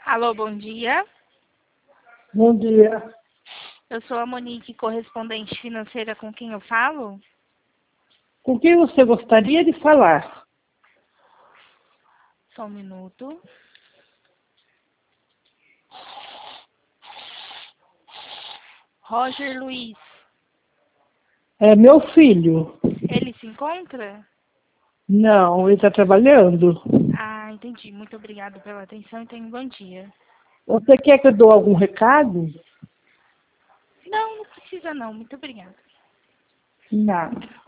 Alô, bom dia. Bom dia. Eu sou a Monique, correspondente financeira com quem eu falo. Com quem você gostaria de falar? Só um minuto. Roger Luiz. É meu filho. Ele se encontra? Não, ele está trabalhando. Ah, entendi. Muito obrigada pela atenção e tenha um bom dia. Você quer que eu dou algum recado? Não, não precisa não. Muito obrigada. Nada.